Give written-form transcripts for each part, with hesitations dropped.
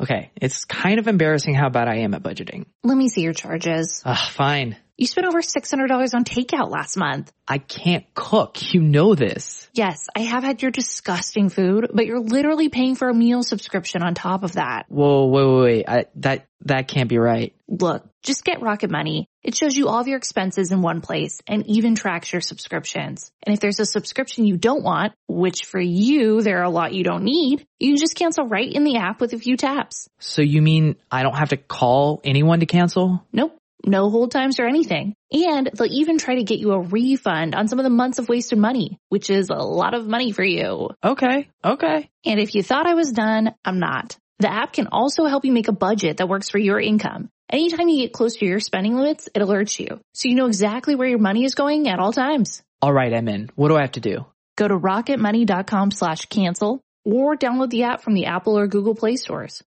Okay, it's kind of embarrassing how bad I am at budgeting. Let me see your charges. Fine. You spent over $600 on takeout last month. I can't cook. You know this. Yes, I have had your disgusting food, but you're literally paying for a meal subscription on top of that. Whoa, wait. That can't be right. Look, just get Rocket Money. It shows you all of your expenses in one place and even tracks your subscriptions. And if there's a subscription you don't want, which for you, there are a lot you don't need, you can just cancel right in the app with a few taps. So you mean I don't have to call anyone to cancel? Nope. No hold times or anything. And they'll even try to get you a refund on some of the months of wasted money, which is a lot of money for you. Okay. And if you thought I was done, I'm not. The app can also help you make a budget that works for your income. Anytime you get close to your spending limits, it alerts you, so you know exactly where your money is going at all times. All right, I'm in. What do I have to do? Go to rocketmoney.com/cancel or download the app from the Apple or Google Play stores.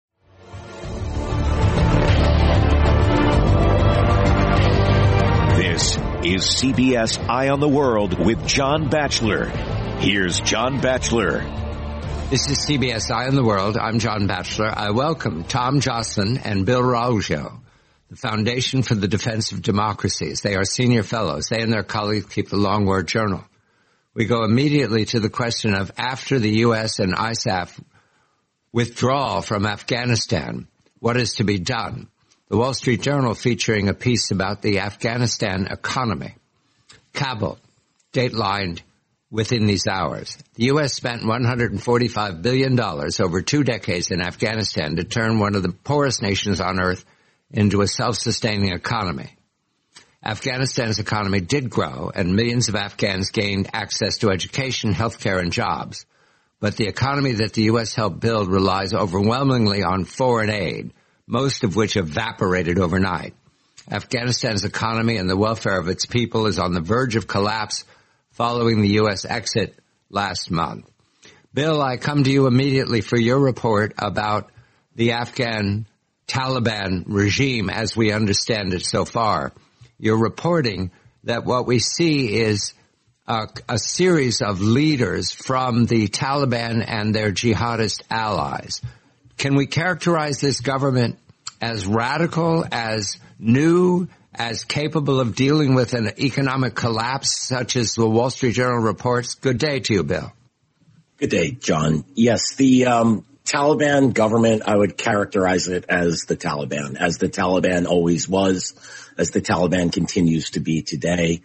This is CBS Eye on the World with John Batchelor. Here's John Batchelor. This is CBS Eye on the World. I'm John Batchelor. I welcome Tom Joscelyn and Bill Raugio, the Foundation for the Defense of Democracies. They are senior fellows. They and their colleagues keep the Long War Journal. We go immediately to the question of, after the U.S. and ISAF withdrawal from Afghanistan, what is to be done? The Wall Street Journal featuring a piece about the Afghanistan economy. Kabul, datelined within these hours. The U.S. spent $145 billion over 2 decades in Afghanistan to turn one of the poorest nations on earth into a self-sustaining economy. Afghanistan's economy did grow, and millions of Afghans gained access to education, healthcare, and jobs. But the economy that the U.S. helped build relies overwhelmingly on foreign aid, most of which evaporated overnight. Afghanistan's economy and the welfare of its people is on the verge of collapse following the U.S. exit last month. Bill, I come to you immediately for your report about the Afghan Taliban regime as we understand it so far. You're reporting that what we see is a series of leaders from the Taliban and their jihadist allies. Can we characterize this government as radical, as new, as capable of dealing with an economic collapse such as the Wall Street Journal reports? Good day to you, Bill. Good day, John. Yes, the Taliban government, I would characterize it as the Taliban always was, as the Taliban continues to be today.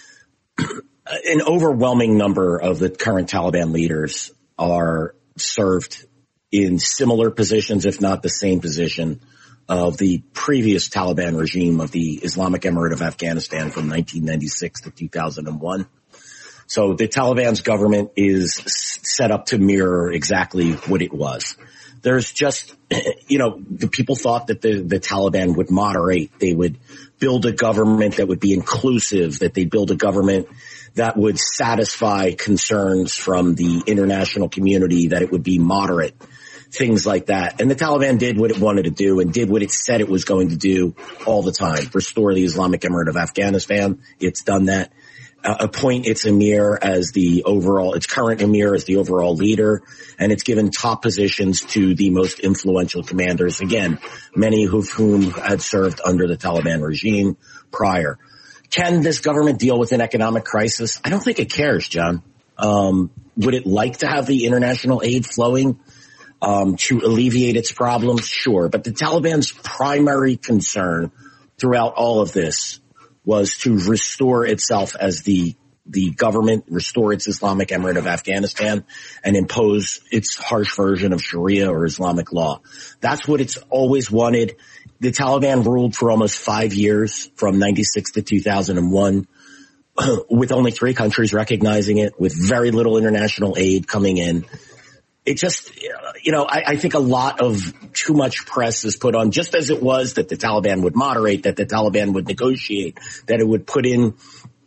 An overwhelming number of the current Taliban leaders are served in similar positions, if not the same position, of the previous Taliban regime of the Islamic Emirate of Afghanistan from 1996 to 2001. So the Taliban's government is set up to mirror exactly what it was. There's just, the people thought that the Taliban would moderate. They would build a government that would be inclusive, that they'd build a government that would satisfy concerns from the international community, that it would be moderate, things like that. And the Taliban did what it wanted to do and did what it said it was going to do all the time: restore the Islamic Emirate of Afghanistan. It's done that. Appoint its emir as its current emir as the overall leader, and it's given top positions to the most influential commanders, again, many of whom had served under the Taliban regime prior. Can this government deal with an economic crisis? I don't think it cares, John. Would it like to have the international aid flowing to alleviate its problems? Sure. But the Taliban's primary concern throughout all of this was to restore itself as the government, restore its Islamic Emirate of Afghanistan, and impose its harsh version of Sharia or Islamic law. That's what it's always wanted. The Taliban ruled for almost 5 years, from 96 to 2001, with only 3 countries recognizing it, with very little international aid coming in. It just, I think a lot of too much press is put on, just as it was that the Taliban would moderate, that the Taliban would negotiate, that it would put in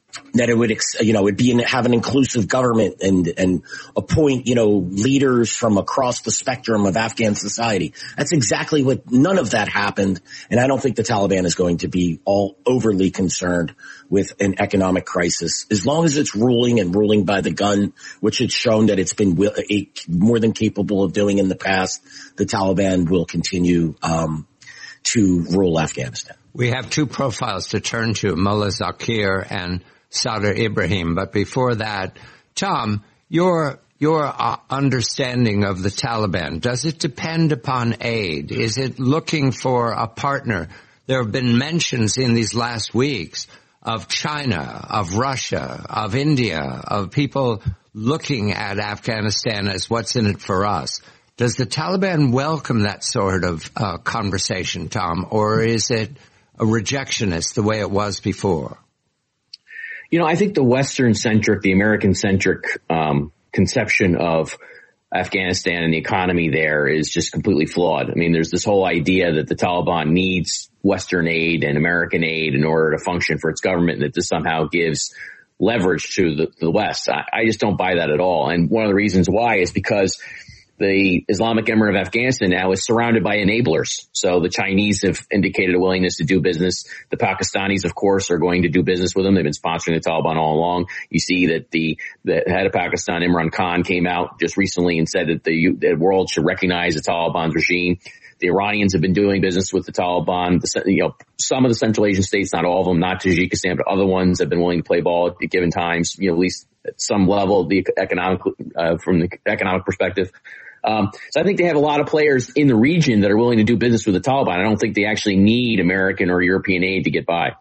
that it would, it'd be have an inclusive government and appoint, leaders from across the spectrum of Afghan society. That's exactly none of that happened. And I don't think the Taliban is going to be all overly concerned with an economic crisis. As long as it's ruling by the gun, which it's shown that it's been more than capable of doing in the past, the Taliban will continue, to rule Afghanistan. We have two profiles to turn to, Mullah Zakir and Sadr Ibrahim. But before that, Tom, your understanding of the Taliban, does it depend upon aid? Is it looking for a partner? There have been mentions in these last weeks of China, of Russia, of India, of people looking at Afghanistan as what's in it for us. Does the Taliban welcome that sort of conversation, Tom, or is it a rejectionist the way it was before? I think the Western-centric, the American-centric conception of Afghanistan and the economy there is just completely flawed. I mean, there's this whole idea that the Taliban needs Western aid and American aid in order to function for its government, and that this somehow gives leverage to the West. I just don't buy that at all. And one of the reasons why is because the Islamic Emirate of Afghanistan now is surrounded by enablers. So the Chinese have indicated a willingness to do business. The Pakistanis, of course, are going to do business with them. They've been sponsoring the Taliban all along. You see that the head of Pakistan, Imran Khan, came out just recently and said that the world should recognize the Taliban's regime. The Iranians have been doing business with the Taliban. Some of the Central Asian states, not all of them, not Tajikistan, but other ones have been willing to play ball at given times, at least at some level, from the economic perspective. So I think they have a lot of players in the region that are willing to do business with the Taliban. I don't think they actually need American or European aid to get by.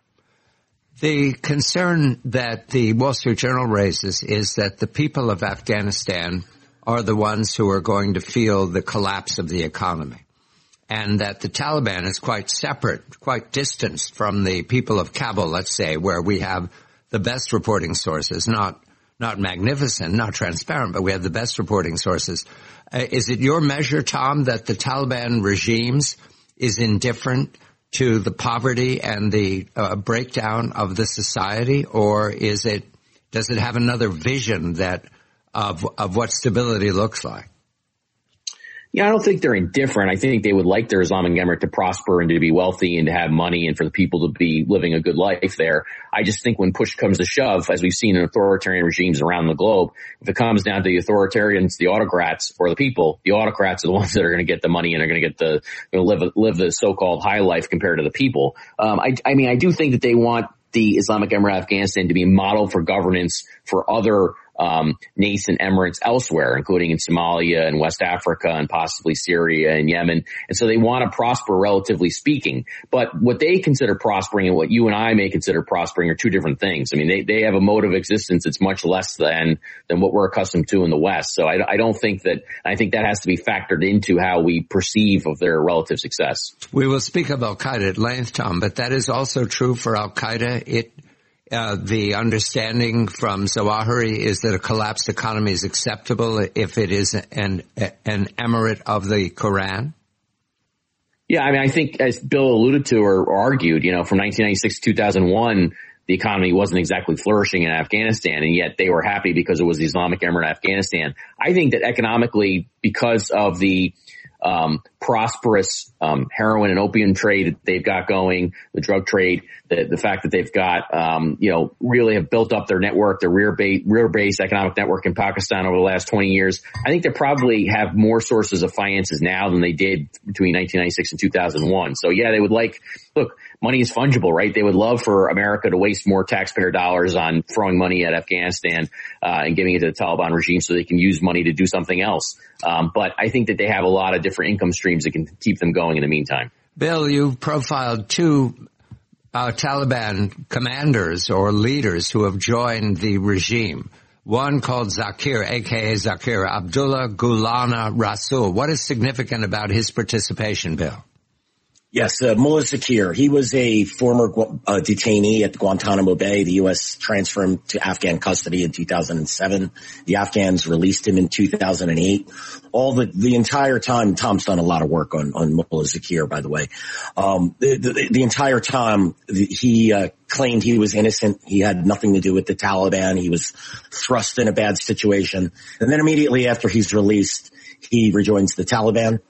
The concern that the Wall Street Journal raises is that the people of Afghanistan are the ones who are going to feel the collapse of the economy, and that the Taliban is quite separate, quite distanced from the people of Kabul, let's say, where we have the best reporting sources, not magnificent, not transparent, but we have the best reporting sources. Is it your measure, Tom, that the Taliban regimes is indifferent to the poverty and the breakdown of the society, or does it have another vision of what stability looks like? Yeah, I don't think they're indifferent. I think they would like their Islamic Emirate to prosper and to be wealthy and to have money and for the people to be living a good life there. I just think when push comes to shove, as we've seen in authoritarian regimes around the globe, if it comes down to the authoritarians, the autocrats, or the people, the autocrats are the ones that are going to get the money and are going to get live the so-called high life compared to the people. I do think that they want the Islamic Emirate of Afghanistan to be a model for governance for other nascent emirates elsewhere, including in Somalia and West Africa and possibly Syria and Yemen. And so they want to prosper, relatively speaking. But what they consider prospering and what you and I may consider prospering are two different things. I mean, they have a mode of existence that's much less than what we're accustomed to in the West. So I don't think that, I think that has to be factored into how we perceive of their relative success. We will speak of Al-Qaeda at length, Tom, but that is also true for Al-Qaeda. The understanding from Zawahiri is that a collapsed economy is acceptable if it is an emirate of the Quran. Yeah, I mean, I think as Bill alluded to or argued, from 1996 to 2001, the economy wasn't exactly flourishing in Afghanistan, and yet they were happy because it was the Islamic Emirate of Afghanistan. I think that economically, because of the prosperous heroin and opium trade that they've got going, the drug trade, the fact that they've got really have built up their network, their rear base economic network in Pakistan over the last 20 years. I think they probably have more sources of finances now than they did between 1996 and 2001. So yeah, they would money is fungible, right? They would love for America to waste more taxpayer dollars on throwing money at Afghanistan and giving it to the Taliban regime so they can use money to do something else. But I think that they have a lot of different income streams that can keep them going in the meantime. Bill, you've profiled two Taliban commanders or leaders who have joined the regime. One called Zakir, a.k.a. Zakir, Abdullah Gulana Rasul. What is significant about his participation, Bill? Yes, Mullah Zakir. He was a former detainee at Guantanamo Bay. The U.S. transferred him to Afghan custody in 2007. The Afghans released him in 2008. The entire time, Tom's done a lot of work on Mullah Zakir, by the way. The entire time, he claimed he was innocent. He had nothing to do with the Taliban. He was thrust in a bad situation. And then immediately after he's released, he rejoins the Taliban.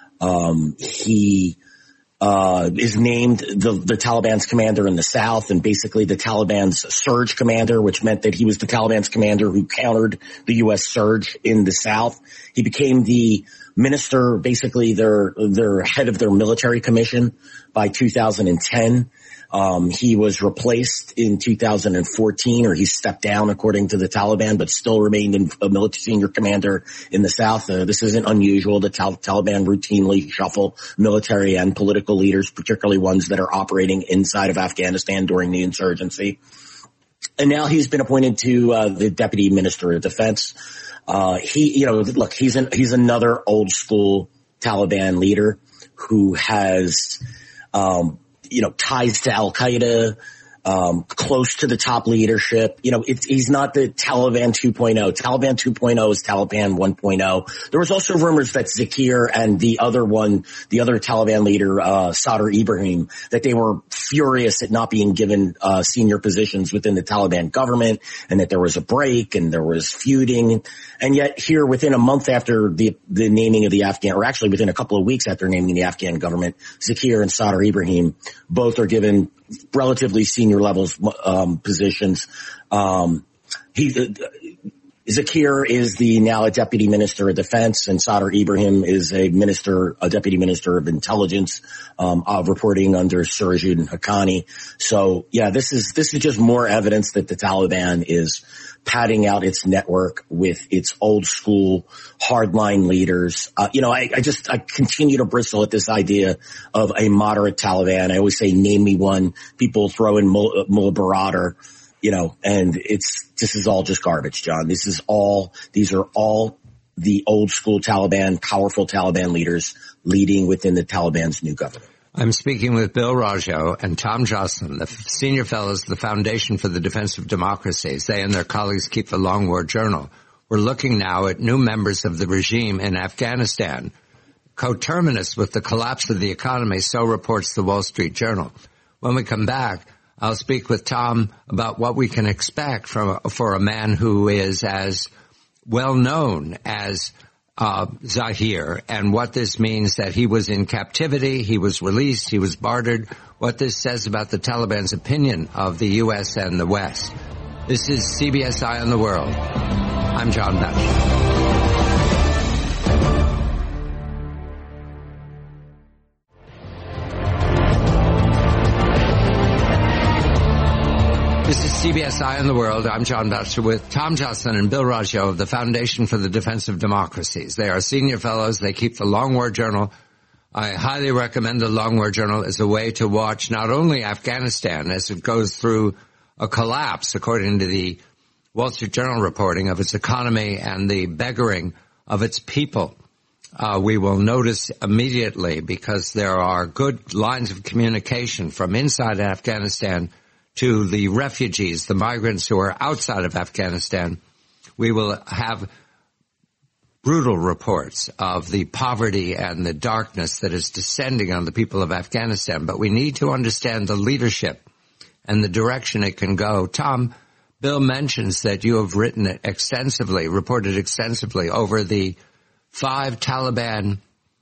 He is named the Taliban's commander in the South, and basically the Taliban's surge commander, which meant that he was the Taliban's commander who countered the U.S. surge in the South. He became the minister, basically their head of their military commission by 2010. He was replaced in 2014, or he stepped down according to the Taliban, but still remained a military senior commander in the South. This isn't unusual. The Taliban routinely shuffle military and political leaders, particularly ones that are operating inside of Afghanistan during the insurgency. And now he's been appointed to the Deputy Minister of Defense. He's another old school Taliban leader who has ties to Al-Qaeda, close to the top leadership. He's not the Taliban 2.0. Taliban 2.0 is Taliban 1.0. There was also rumors that Zakir and the other Taliban leader, Sadr Ibrahim, that they were furious at not being given senior positions within the Taliban government, and that there was a break and there was feuding. And yet here, within a month after the naming of the Afghan, or actually within a couple of weeks after naming the Afghan government, Zakir and Sadr Ibrahim both are given relatively senior levels positions. Zakir is now a deputy minister of defense, and Sadr Ibrahim is a deputy minister of intelligence, reporting under Sirajuddin Haqqani. So yeah, this is just more evidence that the Taliban is padding out its network with its old school hardline leaders. I continue to bristle at this idea of a moderate Taliban. I always say, name me one. People throw in Mullah Baradar, and this is all just garbage, John. These are all the old school Taliban, powerful Taliban leaders leading within the Taliban's new government. I'm speaking with Bill Raggio and Tom Joscelyn, the senior fellows of the Foundation for the Defense of Democracy. They and their colleagues keep the Long War Journal. We're looking now at new members of the regime in Afghanistan, coterminous with the collapse of the economy, so reports the Wall Street Journal. When we come back, I'll speak with Tom about what we can expect for a man who is as well known as Zahir, and what this means, that he was in captivity, he was released, he was bartered, what this says about the Taliban's opinion of the U.S. and the West. This is CBS Eye on the World. I'm John Batchelor. This is CBS Eye on the World. I'm John Batchelor with Tom Joscelyn and Bill Raggio of the Foundation for the Defense of Democracies. They are senior fellows. They keep the Long War Journal. I highly recommend the Long War Journal as a way to watch not only Afghanistan as it goes through a collapse, according to the Wall Street Journal reporting, of its economy and the beggaring of its people. We will notice immediately, because there are good lines of communication from inside Afghanistan to the refugees, the migrants who are outside of Afghanistan. We will have brutal reports of the poverty and the darkness that is descending on the people of Afghanistan. But we need to understand the leadership and the direction it can go. Tom, Bill mentions that you have written extensively, reported extensively over the 5 Taliban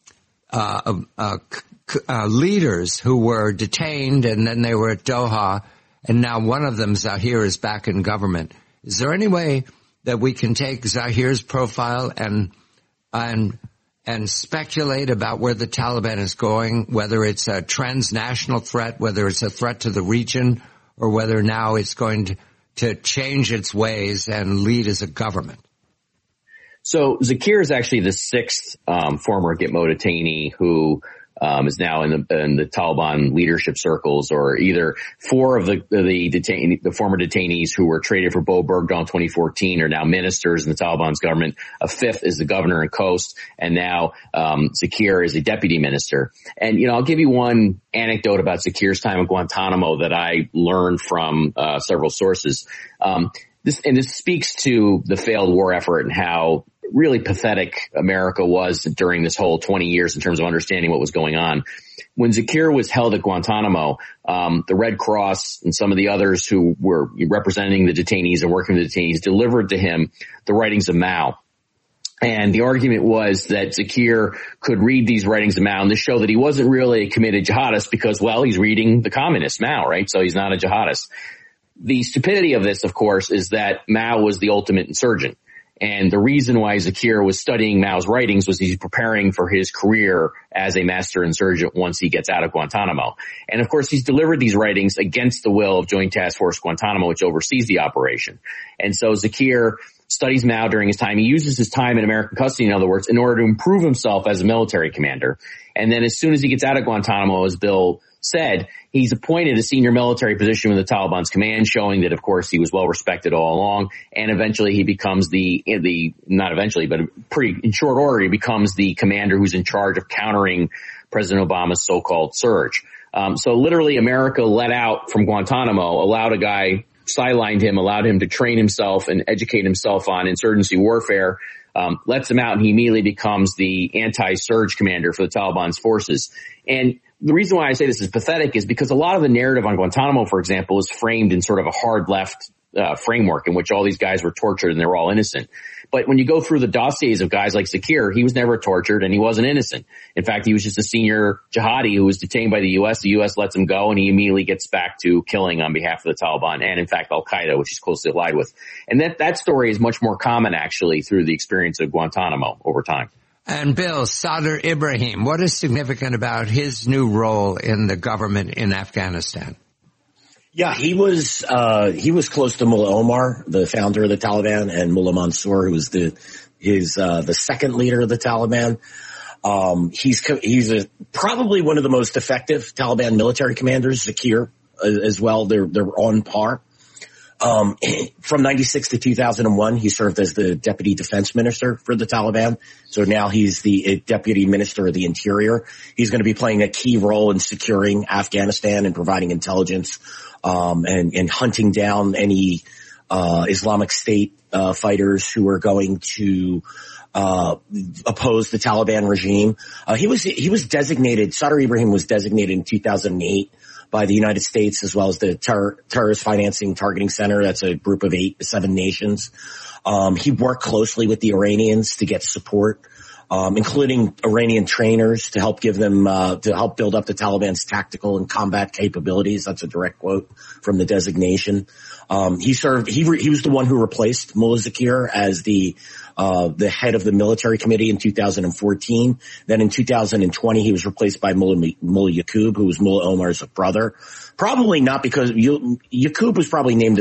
leaders who were detained, and then they were at Doha. And now one of them, Zahir, is back in government. Is there any way that we can take Zahir's profile and speculate about where the Taliban is going, whether it's a transnational threat, whether it's a threat to the region, or whether now it's going to change its ways and lead as a government? So Zakir is actually the 6th former Gitmo detainee who is now in the Taliban leadership circles, or either 4 of the former detainees who were traded for Bo Bergdahl in 2014 are now ministers in the Taliban's government. A 5th is the governor in Khost, and now Zakir is a deputy minister. And I'll give you one anecdote about Zakir's time at Guantanamo that I learned from several sources. This speaks to the failed war effort and how really pathetic America was during this whole 20 years in terms of understanding what was going on. When Zakir was held at Guantanamo, the Red Cross and some of the others who were representing the detainees and working with the detainees delivered to him the writings of Mao. And the argument was that Zakir could read these writings of Mao and this show that he wasn't really a committed jihadist because, well, he's reading the communist Mao, right? So he's not a jihadist. The stupidity of this, of course, is that Mao was the ultimate insurgent. And the reason why Zakir was studying Mao's writings was he's preparing for his career as a master insurgent once he gets out of Guantanamo. And of course, he's delivered these writings against the will of Joint Task Force Guantanamo, which oversees the operation. And so Zakir studies Mao during his time. He uses his time in American custody, in other words, in order to improve himself as a military commander. And then as soon as he gets out of Guantanamo, as Bill said, he's appointed a senior military position with the Taliban's command, showing that, of course, he was well respected all along. And eventually he becomes not eventually, but in short order, he becomes the commander who's in charge of countering President Obama's so-called surge. So literally America let out from Guantanamo, allowed a guy, sidelined him, allowed him to train himself and educate himself on insurgency warfare, lets him out, and he immediately becomes the anti-surge commander for the Taliban's forces. And the reason why I say this is pathetic is because a lot of the narrative on Guantanamo, for example, is framed in sort of a hard left framework in which all these guys were tortured and they were all innocent. But when you go through the dossiers of guys like Zakir, he was never tortured and he wasn't innocent. In fact, he was just a senior jihadi who was detained by the U.S. The U.S. lets him go, and he immediately gets back to killing on behalf of the Taliban and, in fact, Al-Qaeda, which he's closely allied with. And that story is much more common, actually, through the experience of Guantanamo over time. And Bill, Sadr Ibrahim, what is significant about his new role in the government in Afghanistan? Yeah, he was close to Mullah Omar, the founder of the Taliban, and Mullah Mansour, who was the second leader of the Taliban. He's probably one of the most effective Taliban military commanders, Zakir, as well. They're on par. From 96 to 2001, he served as the deputy defense minister for the Taliban. So now he's the deputy minister of the interior. He's going to be playing a key role in securing Afghanistan and providing intelligence, and hunting down any, Islamic State, fighters who are going to, oppose the Taliban regime. He was designated, Sadr Ibrahim was designated in 2008 by the United States, as well as the Terrorist Financing Targeting Center. That's a group of 7 nations. He worked closely with the Iranians to get support, including Iranian trainers to help give them, to help build up the Taliban's tactical and combat capabilities. That's a direct quote from the designation. He was the one who replaced Mullah Zakir as the head of the military committee in 2014. Then in 2020, he was replaced by Mullah Yaqub, who was Mullah Omar's brother. Probably not because Yaqub was probably named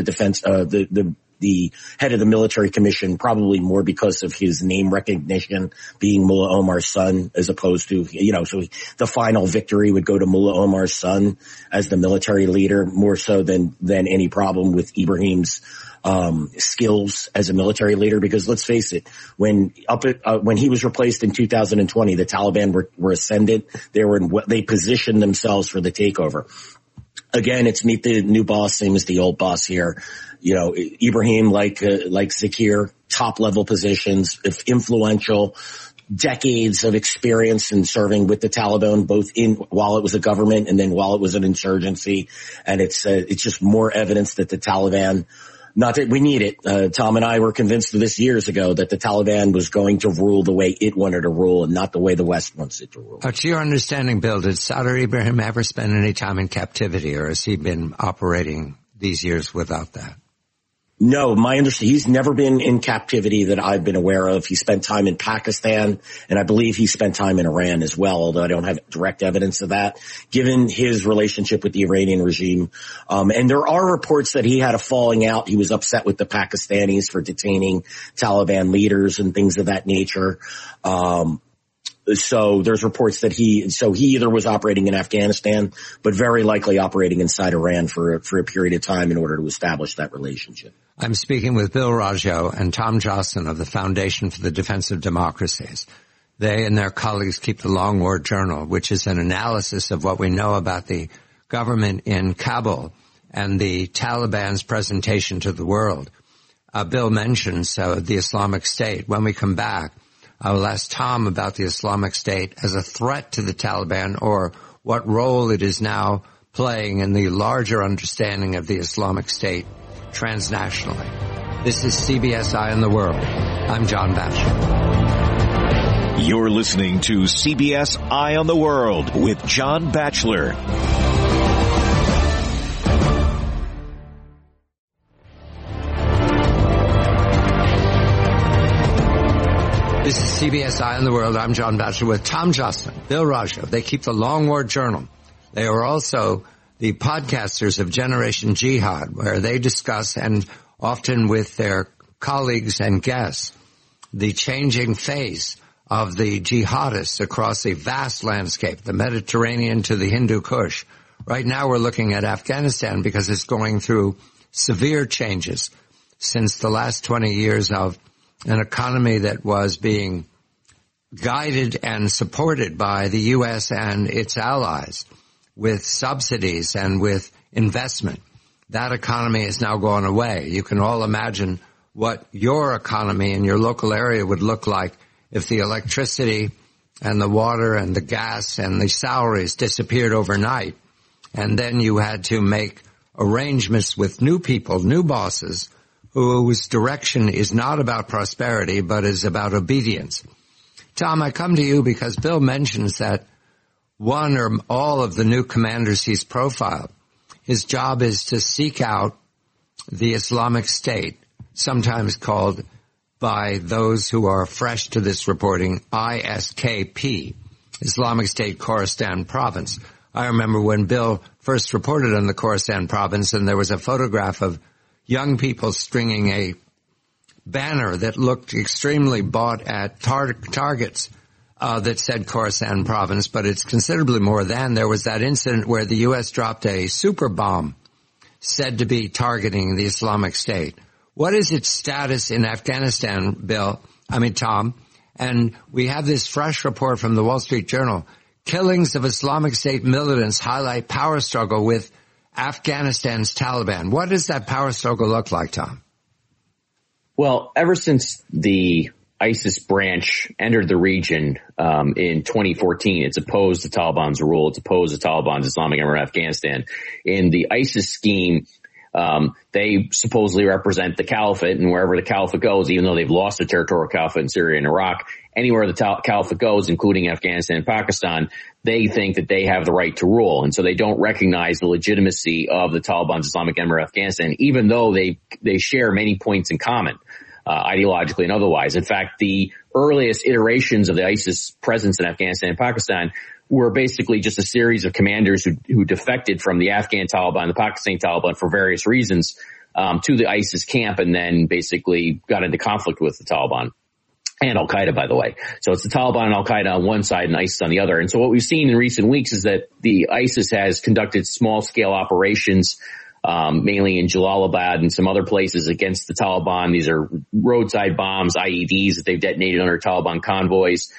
the head of the military commission, probably more because of his name recognition being Mullah Omar's son, as opposed to, so the final victory would go to Mullah Omar's son as the military leader, more so than any problem with Ibrahim's skills as a military leader. Because let's face it, when he was replaced in 2020, the Taliban were ascendant. They positioned themselves for the takeover. Again, it's meet the new boss, same as the old boss here. Ibrahim, like Zakir, top level positions, influential, decades of experience in serving with the Taliban, both while it was a government and then while it was an insurgency. And it's just more evidence that the Taliban, not that we need it. Tom and I were convinced of this years ago that the Taliban was going to rule the way it wanted to rule and not the way the West wants it to rule. To your understanding, Bill, did Sadr Ibrahim ever spend any time in captivity, or has he been operating these years without that? No, my understanding, he's never been in captivity that I've been aware of. He spent time in Pakistan, and I believe he spent time in Iran as well, although I don't have direct evidence of that, given his relationship with the Iranian regime. And there are reports that he had a falling out. He was upset with the Pakistanis for detaining Taliban leaders and things of that nature. So there's reports that he either was operating in Afghanistan, but very likely operating inside Iran for a period of time in order to establish that relationship. I'm speaking with Bill Raggio and Tom Jossin of the Foundation for the Defense of Democracies. They and their colleagues keep the Long War Journal, which is an analysis of what we know about the government in Kabul and the Taliban's presentation to the world. Bill mentions the Islamic State. When we come back, I will ask Tom about the Islamic State as a threat to the Taliban, or what role it is now playing in the larger understanding of the Islamic State transnationally. This is CBS Eye on the World. I'm John Batchelor. You're listening to CBS Eye on the World with John Batchelor. This is CBS Eye on the World. I'm John Batchelor with Tom Jossin, Bill Raggio. They keep the Long War Journal. They are also the podcasters of Generation Jihad, where they discuss, and often with their colleagues and guests, the changing face of the jihadists across a vast landscape, the Mediterranean to the Hindu Kush. Right now we're looking at Afghanistan because it's going through severe changes since the last 20 years of an economy that was being guided and supported by the U.S. and its allies with subsidies and with investment. That economy is now gone away. You can all imagine what your economy in your local area would look like if the electricity and the water and the gas and the salaries disappeared overnight, and then you had to make arrangements with new people, new bosses, whose direction is not about prosperity, but is about obedience. Tom, I come to you because Bill mentions that one or all of the new commanders he's profiled, his job is to seek out the Islamic State, sometimes called by those who are fresh to this reporting, ISKP, Islamic State Khorasan Province. I remember when Bill first reported on the Khorasan Province, and there was a photograph of young people stringing a banner that looked extremely bought at targets that said Khorasan Province, but it's considerably more than. There was that incident where the U.S. dropped a super bomb said to be targeting the Islamic State. What is its status in Afghanistan, Tom? And we have this fresh report from the Wall Street Journal. Killings of Islamic State militants highlight power struggle with Afghanistan's Taliban. What does that power struggle look like, Tom? Well, ever since the ISIS branch entered the region in 2014, it's opposed the Taliban's rule. It's opposed the Taliban's Islamic Emirate of Afghanistan. In the ISIS scheme, they supposedly represent the caliphate, and wherever the caliphate goes, even though they've lost the territorial caliphate in Syria and Iraq, anywhere the caliphate goes, including Afghanistan and Pakistan, they think that they have the right to rule. And so they don't recognize the legitimacy of the Taliban's Islamic Emirate of Afghanistan, even though they share many points in common, ideologically and otherwise. In fact, the earliest iterations of the ISIS presence in Afghanistan and Pakistan were basically just a series of commanders who defected from the Afghan Taliban and the Pakistani Taliban for various reasons to the ISIS camp, and then basically got into conflict with the Taliban and Al-Qaeda, by the way. So it's the Taliban and Al-Qaeda on one side and ISIS on the other. And so what we've seen in recent weeks is that the ISIS has conducted small-scale operations mainly in Jalalabad and some other places against the Taliban. These are roadside bombs, IEDs that they've detonated under Taliban convoys.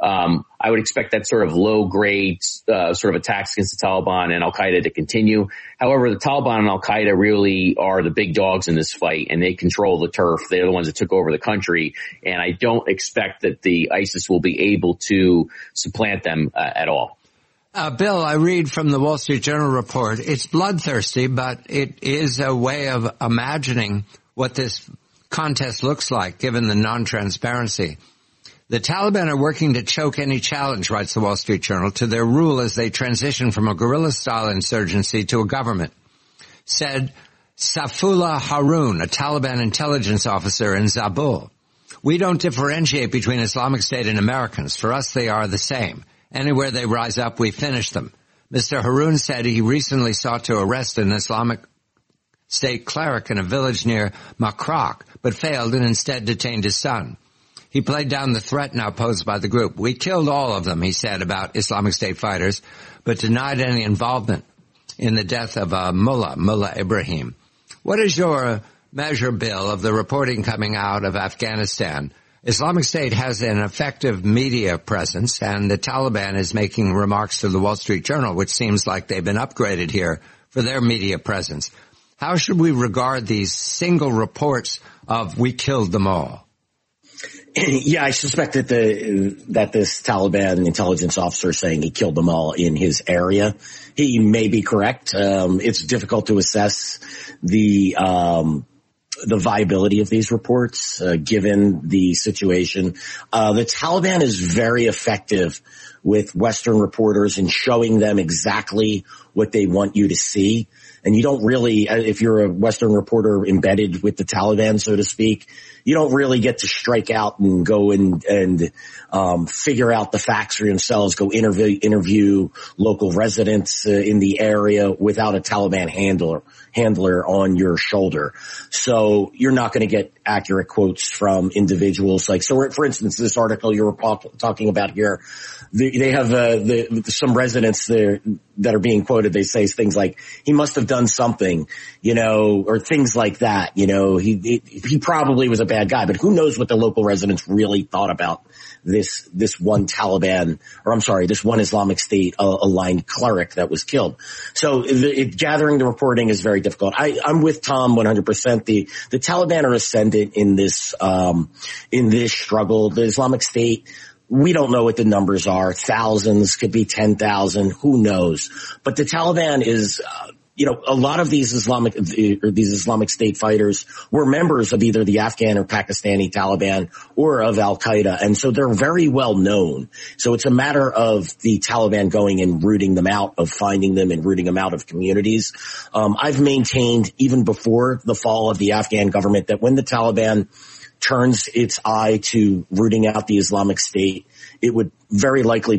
I would expect that sort of low-grade sort of attacks against the Taliban and Al-Qaeda to continue. However, the Taliban and Al-Qaeda really are the big dogs in this fight, and they control the turf. They're the ones that took over the country, and I don't expect that the ISIS will be able to supplant them at all. Bill, I read from the Wall Street Journal report. It's bloodthirsty, but it is a way of imagining what this contest looks like, given the non-transparency. The Taliban are working to choke any challenge, writes the Wall Street Journal, to their rule as they transition from a guerrilla-style insurgency to a government, said Saifullah Harun, a Taliban intelligence officer in Zabul. We don't differentiate between Islamic State and Americans. For us, they are the same. Anywhere they rise up, we finish them. Mr. Harun said he recently sought to arrest an Islamic State cleric in a village near Makrak, but failed and instead detained his son. He played down the threat now posed by the group. We killed all of them, he said about Islamic State fighters, but denied any involvement in the death of Mullah Ibrahim. What is your measure, Bill, of the reporting coming out of Afghanistan? Islamic State has an effective media presence, and the Taliban is making remarks to the Wall Street Journal, which seems like they've been upgraded here for their media presence. How should we regard these single reports of we killed them all? Yeah, I suspect that this Taliban intelligence officer saying he killed them all in his area, he may be correct. It's difficult to assess the viability of these reports, given the situation. The Taliban is very effective with Western reporters in showing them exactly what they want you to see. And you don't really, if you're a Western reporter embedded with the Taliban, so to speak, you don't really get to strike out and go and figure out the facts for yourselves, go interview local residents in the area without a Taliban handler on your shoulder. So you're not going to get accurate quotes from individuals. Like, so for instance, this article you were talking about here, they have some residents there that are being quoted. They say things like, he must have done something, or things like that. He probably was a bad guy, but who knows what the local residents really thought about this one Taliban, this one Islamic State aligned cleric that was killed. So gathering the reporting is very difficult. I'm with Tom 100%. The Taliban are ascendant in this struggle. The Islamic State, we don't know what the numbers are. Thousands, could be 10,000. Who knows? But the Taliban is, a lot of these Islamic State fighters were members of either the Afghan or Pakistani Taliban or of Al-Qaeda. And so they're very well known. So it's a matter of the Taliban going and rooting them out, of finding them and rooting them out of communities. I've maintained even before the fall of the Afghan government that when the Taliban turns its eye to rooting out the Islamic State, it would very likely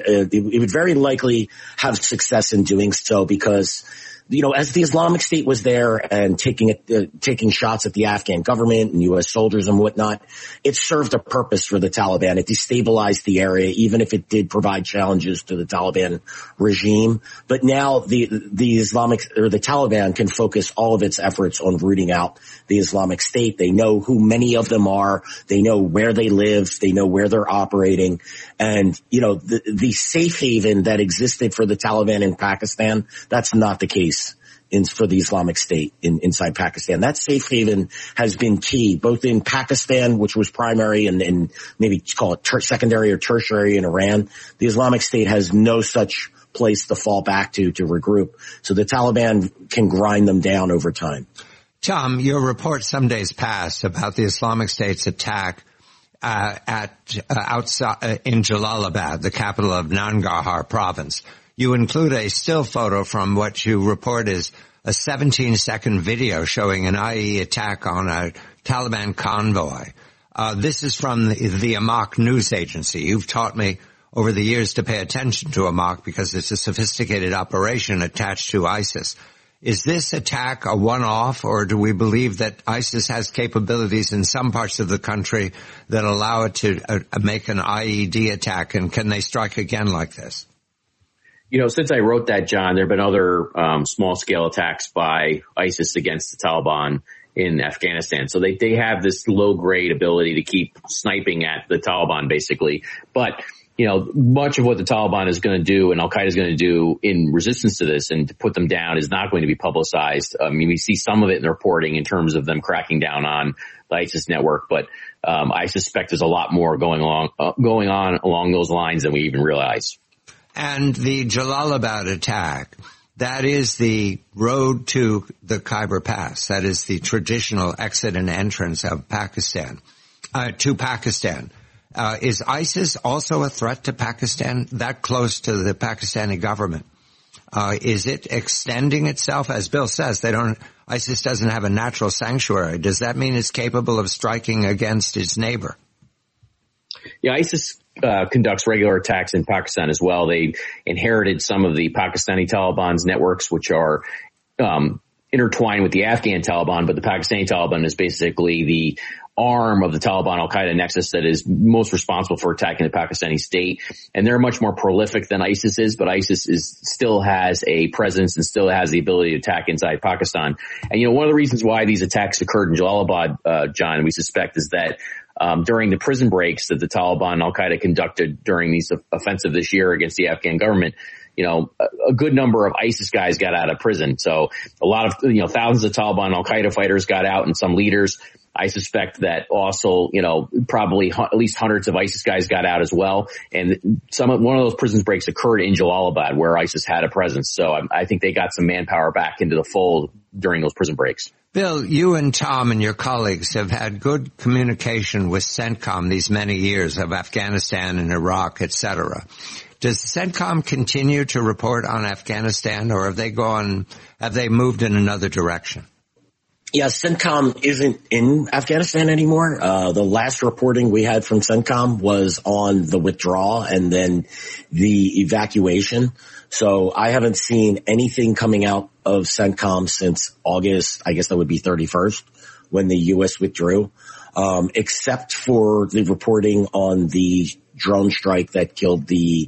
have success in doing so, because as the Islamic State was there and taking shots at the Afghan government and U.S. soldiers and whatnot, it served a purpose for the Taliban. It destabilized the area, even if it did provide challenges to the Taliban regime. But now the Taliban can focus all of its efforts on rooting out the Islamic State. They know who many of them are. They know where they live. They know where they're operating. And, the safe haven that existed for the Taliban in Pakistan, that's not the case for the Islamic State inside Pakistan. That safe haven has been key, both in Pakistan, which was primary, and maybe call it secondary or tertiary in Iran. The Islamic State has no such place to fall back to regroup. So the Taliban can grind them down over time. Tom, your report some days past about the Islamic State's attack outside in Jalalabad, the capital of Nangarhar province. You include a still photo from what you report is a 17-second video showing an IE attack on a Taliban convoy. This is from the Amaq news agency. You've taught me over the years to pay attention to Amaq because it's a sophisticated operation attached to ISIS. Is this attack a one-off, or do we believe that ISIS has capabilities in some parts of the country that allow it to make an IED attack, and can they strike again like this? Since I wrote that, John, there have been other small-scale attacks by ISIS against the Taliban in Afghanistan. So they have this low-grade ability to keep sniping at the Taliban, basically. But much of what the Taliban is going to do and Al-Qaeda is going to do in resistance to this and to put them down is not going to be publicized. We see some of it in the reporting in terms of them cracking down on the ISIS network, but I suspect there's a lot more going on along those lines than we even realize. And the Jalalabad attack, that is the road to the Khyber Pass. That is the traditional exit and entrance of Pakistan, to Pakistan. Is ISIS also a threat to Pakistan, that close to the Pakistani government? Is it extending itself? As Bill says, ISIS doesn't have a natural sanctuary. Does that mean it's capable of striking against its neighbor? Yeah, ISIS conducts regular attacks in Pakistan as well. They inherited some of the Pakistani Taliban's networks, which are intertwined with the Afghan Taliban, but the Pakistani Taliban is basically the arm of the Taliban Al-Qaeda nexus that is most responsible for attacking the Pakistani state. And they're much more prolific than ISIS is, but ISIS still has a presence and still has the ability to attack inside Pakistan. And, one of the reasons why these attacks occurred in Jalalabad, John, we suspect is that during the prison breaks that the Taliban and Al-Qaeda conducted during these offensive this year against the Afghan government, a good number of ISIS guys got out of prison. So a lot of, thousands of Taliban and Al-Qaeda fighters got out and some leaders. I suspect that also, probably at least hundreds of ISIS guys got out as well. And one of those prison breaks occurred in Jalalabad where ISIS had a presence. So I think they got some manpower back into the fold during those prison breaks. Bill, you and Tom and your colleagues have had good communication with CENTCOM these many years of Afghanistan and Iraq, etc. Does CENTCOM continue to report on Afghanistan, or have they moved in another direction? Yeah, CENTCOM isn't in Afghanistan anymore. The last reporting we had from CENTCOM was on the withdrawal and then the evacuation. So I haven't seen anything coming out of CENTCOM since August, I guess that would be 31st, when the U.S. withdrew, except for the reporting on the drone strike that killed the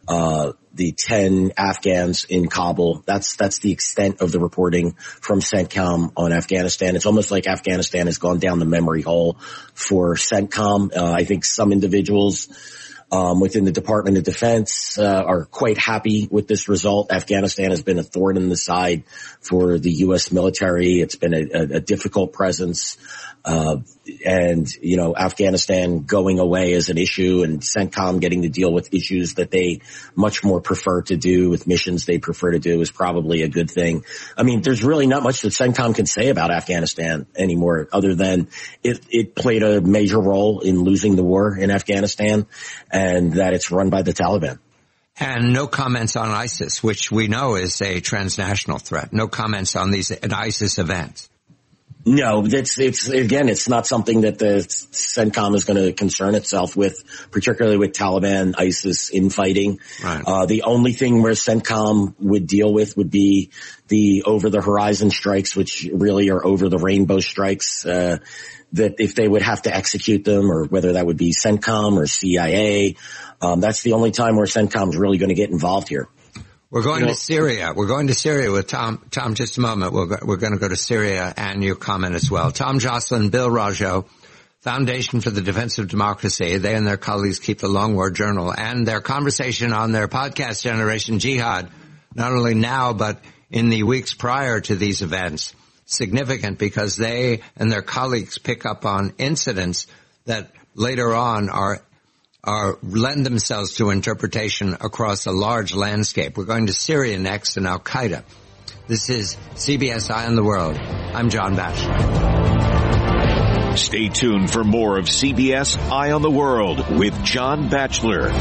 10 Afghans in Kabul. That's the extent of the reporting from CENTCOM on Afghanistan. It's almost like Afghanistan has gone down the memory hole for CENTCOM. I think some individuals within the Department of Defense are quite happy with this result. Afghanistan has been a thorn in the side for the U.S. military. It's been a difficult presence. And Afghanistan going away is an issue, and CENTCOM getting to deal with issues that they much more prefer to do, with missions they prefer to do, is probably a good thing. I mean, there's really not much that CENTCOM can say about Afghanistan anymore, other than it played a major role in losing the war in Afghanistan, and that it's run by the Taliban. And no comments on ISIS, which we know is a transnational threat. No comments on these ISIS events. No, it's not something that the CENTCOM is going to concern itself with, particularly with Taliban, ISIS infighting. Right. The only thing where CENTCOM would deal with would be the over-the-horizon strikes, which really are over-the-rainbow strikes, that if they would have to execute them, or whether that would be CENTCOM or CIA, that's the only time where CENTCOM is really going to get involved here. We're going to Syria. We're going to Syria with Tom. Tom, just a moment. We're going to go to Syria and your comment as well. Tom Joscelyn, Bill Rajo, Foundation for the Defense of Democracy. They and their colleagues keep the Long War Journal, and their conversation on their podcast, Generation Jihad, not only now but in the weeks prior to these events, significant because they and their colleagues pick up on incidents that later on lend themselves to interpretation across a large landscape. We're going to Syria next and Al-Qaeda. This is CBS Eye on the World. I'm John Batchelor. Stay tuned for more of CBS Eye on the World with John Batchelor.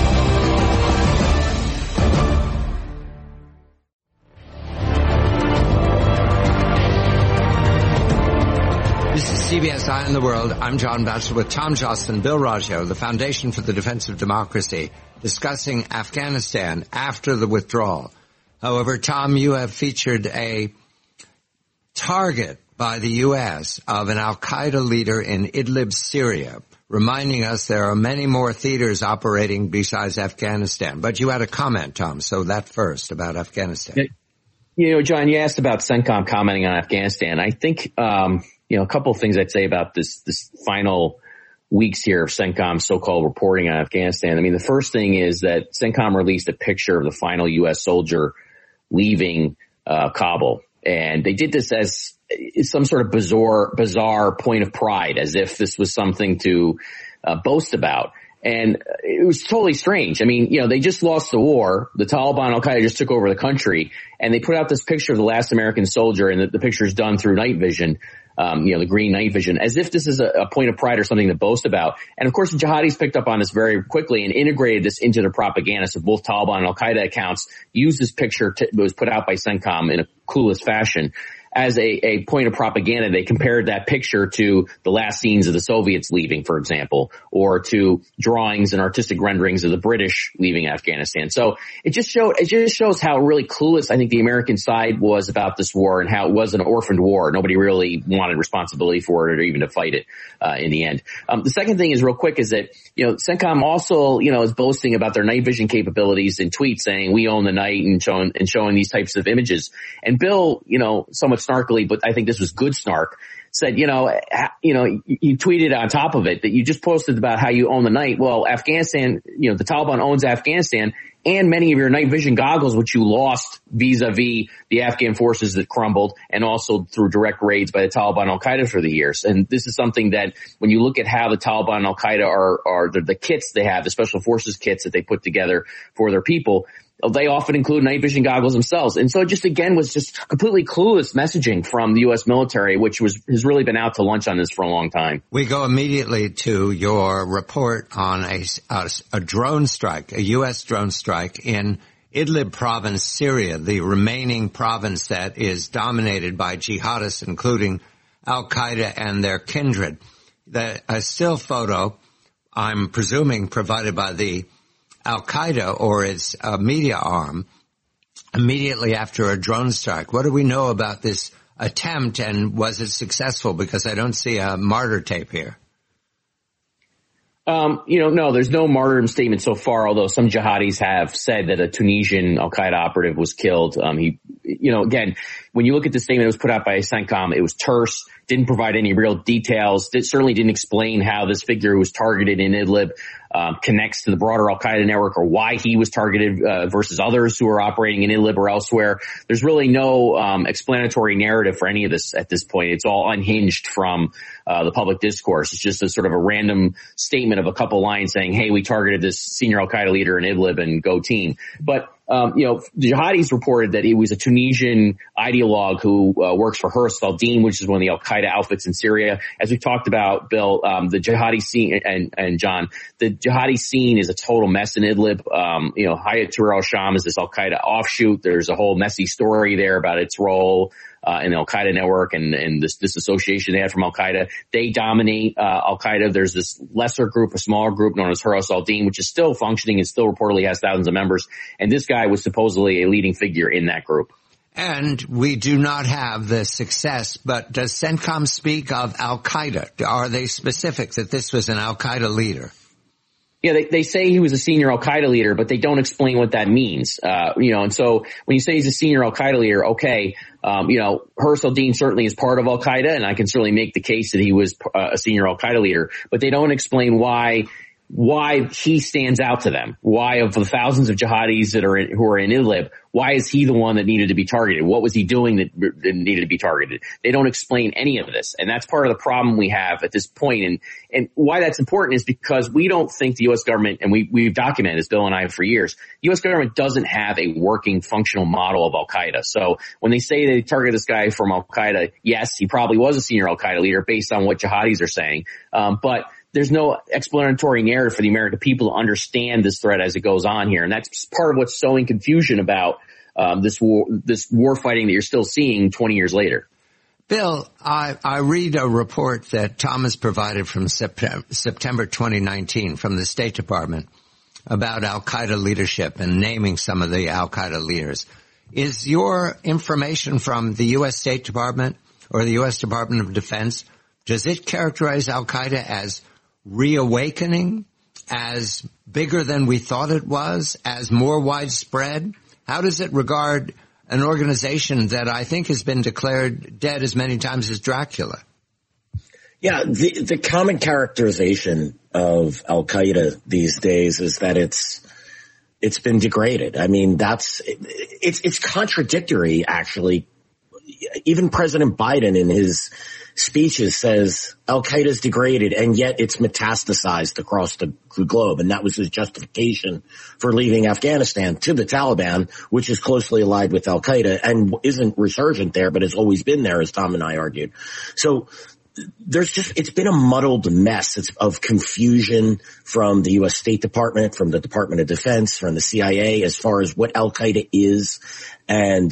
This is CBS Eye on the World. I'm John Batchelor with Tom Joscelyn, Bill Rajo, the Foundation for the Defense of Democracy, discussing Afghanistan after the withdrawal. However, Tom, you have featured a target by the U.S. of an al-Qaeda leader in Idlib, Syria, reminding us there are many more theaters operating besides Afghanistan. But you had a comment, Tom, so that first about Afghanistan. John, you asked about CENTCOM commenting on Afghanistan. I think a couple of things I'd say about this final weeks here of CENTCOM's so-called reporting on Afghanistan. I mean, the first thing is that CENTCOM released a picture of the final U.S. soldier leaving Kabul. And they did this as some sort of bizarre point of pride, as if this was something to boast about. And it was totally strange. I mean, they just lost the war. The Taliban, Al-Qaeda just took over the country, and they put out this picture of the last American soldier, and the picture is done through night vision. The green night vision, as if this is a point of pride or something to boast about. And of course, the jihadis picked up on this very quickly and integrated this into their propaganda. So both Taliban and Al-Qaeda accounts used this picture that was put out by CENTCOM in a clueless fashion. as a point of propaganda, they compared that picture to the last scenes of the Soviets leaving, for example, or to drawings and artistic renderings of the British leaving Afghanistan. So it just shows how really clueless I think the American side was about this war and how it was an orphaned war. Nobody really wanted responsibility for it or even to fight it in the end. The second thing is real quick is that, CENTCOM also, is boasting about their night vision capabilities in tweets saying we own the night and showing these types of images. And Bill, somewhat snarkily, but I think this was good snark, said, you tweeted on top of it that you just posted about how you own the night. Well, Afghanistan, the Taliban owns Afghanistan and many of your night vision goggles, which you lost vis-a-vis the Afghan forces that crumbled and also through direct raids by the Taliban and Al-Qaeda for the years. And this is something that when you look at how the Taliban and Al-Qaeda are the kits they have, the special forces kits that they put together for their people, they often include night vision goggles themselves. And so it just, again, was just completely clueless messaging from the U.S. military, which has really been out to lunch on this for a long time. We go immediately to your report on a drone strike, a U.S. drone strike in Idlib province, Syria, the remaining province that is dominated by jihadists, including Al-Qaeda and their kindred. A still photo, I'm presuming, provided by the Al-Qaeda or its media arm immediately after a drone strike. What do we know about this attempt, and was it successful? Because I don't see a martyr tape here. No, there's no martyrdom statement so far, although some jihadis have said that a Tunisian Al-Qaeda operative was killed. Again, when you look at the statement that was put out by CENTCOM, it was terse, didn't provide any real details, certainly didn't explain how this figure who was targeted in Idlib connects to the broader Al-Qaeda network or why he was targeted versus others who are operating in Idlib or elsewhere. There's really no explanatory narrative for any of this at this point. It's all unhinged from the public discourse. It's just a sort of a random statement of a couple lines saying, hey, we targeted this senior Al-Qaeda leader in Idlib and go team. But the jihadis reported that he was a Tunisian ideologue who works for Hurst al-Din, which is one of the Al-Qaeda outfits in Syria. As we talked about, Bill, the jihadi scene and John, the jihadi scene is a total mess in Idlib. Hayat Tahrir al-Sham is this Al-Qaeda offshoot. There's a whole messy story there about its role in the Al-Qaeda network and this association they had from Al-Qaeda. They dominate Al-Qaeda. There's this lesser group, a smaller group known as Hurst al-Din, which is still functioning and still reportedly has thousands of members. And this guy was supposedly a leading figure in that group. And we do not have the success, but does CENTCOM speak of Al-Qaeda? Are they specific that this was an Al-Qaeda leader? Yeah, they say he was a senior Al-Qaeda leader, but they don't explain what that means. And so when you say he's a senior Al-Qaeda leader, okay, Hurst al-Din certainly is part of Al-Qaeda, and I can certainly make the case that he was a senior Al-Qaeda leader, but they don't explain why he stands out to them. Why, of the thousands of jihadis who are in Idlib, why is he the one that needed to be targeted? What was he doing that needed to be targeted? They don't explain any of this. And that's part of the problem we have at this point. And why that's important is because we don't think the U.S. government, and we've documented this, Bill and I, for years, the U.S. government doesn't have a working, functional model of Al-Qaeda. So when they say they target this guy from Al-Qaeda, yes, he probably was a senior Al-Qaeda leader based on what jihadis are saying. But there's no explanatory narrative for the American people to understand this threat as it goes on here. And that's part of what's sowing confusion about this war fighting that you're still seeing 20 years later. Bill, I read a report that Thomas provided from September 2019 from the State Department about Al-Qaeda leadership and naming some of the Al-Qaeda leaders. Is your information from the U.S. State Department or the U.S. Department of Defense, does it characterize Al-Qaeda as reawakening, as bigger than we thought it was, as more widespread? How does it regard an organization that I think has been declared dead as many times as Dracula? Yeah, the common characterization of Al-Qaeda these days is that it's been degraded. I mean, it's contradictory, actually. Even President Biden in his speeches says Al-Qaeda's degraded, and yet it's metastasized across the globe. And that was his justification for leaving Afghanistan to the Taliban, which is closely allied with Al-Qaeda and isn't resurgent there, but has always been there, as Tom and I argued. So it's been a muddled mess of confusion from the U.S. State Department, from the Department of Defense, from the CIA, as far as what Al-Qaeda is and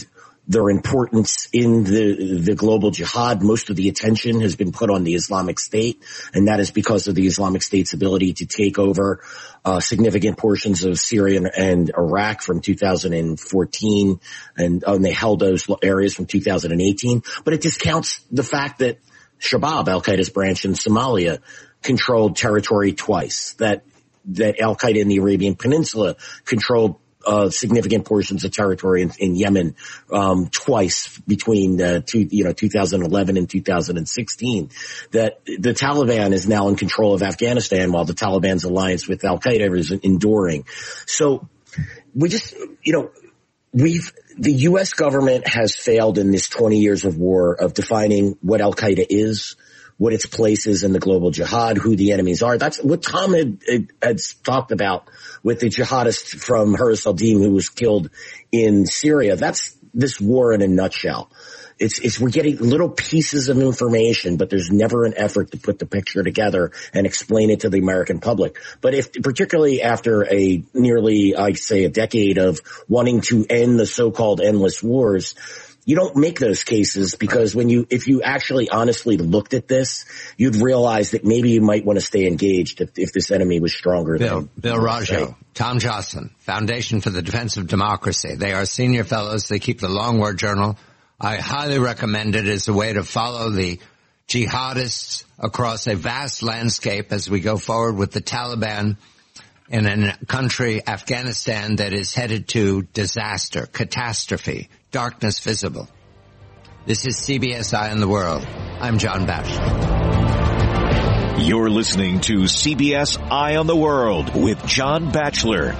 their importance in the global jihad. Most of the attention has been put on the Islamic State, and that is because of the Islamic State's ability to take over significant portions of Syria and Iraq from 2014, and they held those areas from 2018. But it discounts the fact that Shabab, Al-Qaeda's branch in Somalia, controlled territory twice, that Al-Qaeda in the Arabian Peninsula controlled significant portions of territory in Yemen twice between 2011 and 2016. That the Taliban is now in control of Afghanistan while the Taliban's alliance with Al-Qaeda is enduring. So we just, the U.S. government has failed in this 20 years of war of defining what Al-Qaeda is, what its place is in the global jihad, who the enemies are. That's what Tom had talked about with the jihadist from Haris al-Din who was killed in Syria. That's this war in a nutshell. We're getting little pieces of information, but there's never an effort to put the picture together and explain it to the American public. But particularly after a nearly, I'd say, a decade of wanting to end the so-called endless wars, you don't make those cases because if you actually honestly looked at this, you'd realize that maybe you might want to stay engaged if this enemy was stronger than Bill Raggio, Tom Joscelyn, Foundation for the Defense of Democracy. They are senior fellows. They keep the Long War Journal. I highly recommend it as a way to follow the jihadists across a vast landscape as we go forward with the Taliban in a country, Afghanistan, that is headed to disaster, catastrophe, darkness visible. This is CBS Eye on the World. I'm John Batchelor. You're listening to CBS Eye on the World with John Batchelor.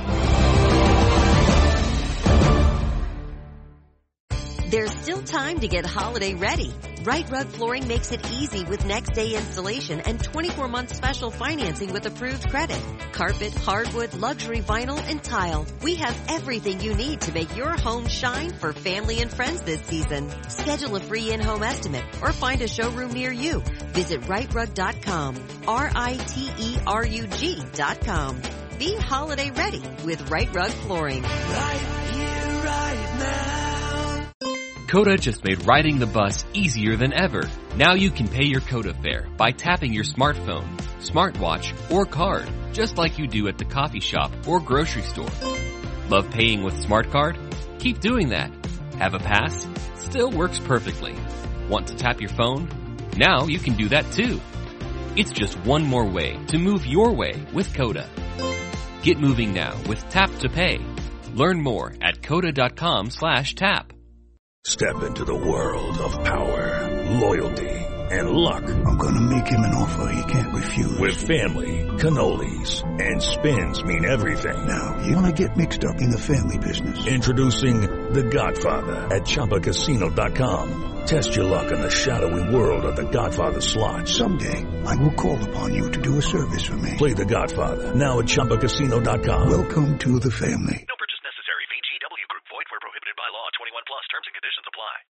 There's still time to get holiday ready. Right Rug Flooring makes it easy with next day installation and 24-month special financing with approved credit. Carpet, hardwood, luxury vinyl, and tile. We have everything you need to make your home shine for family and friends this season. Schedule a free in-home estimate or find a showroom near you. Visit rightrug.com. RITERUG.com. Be holiday ready with Right Rug Flooring. Right here, right now. Coda just made riding the bus easier than ever. Now you can pay your Coda fare by tapping your smartphone, smartwatch, or card, just like you do at the coffee shop or grocery store. Love paying with Smart Card? Keep doing that. Have a pass? Still works perfectly. Want to tap your phone? Now you can do that too. It's just one more way to move your way with Coda. Get moving now with Tap to Pay. Learn more at coda.com/tap. Step into the world of power, loyalty, and luck. I'm gonna make him an offer he can't refuse. With family, cannolis, and spins mean everything. Now, you wanna get mixed up in the family business. Introducing The Godfather at ChumbaCasino.com. Test your luck in the shadowy world of The Godfather slot. Someday, I will call upon you to do a service for me. Play The Godfather now at ChumbaCasino.com. Welcome to the family. No purchase necessary. VGW Group. Void where prohibited by law. 21 plus. Terms and conditions apply.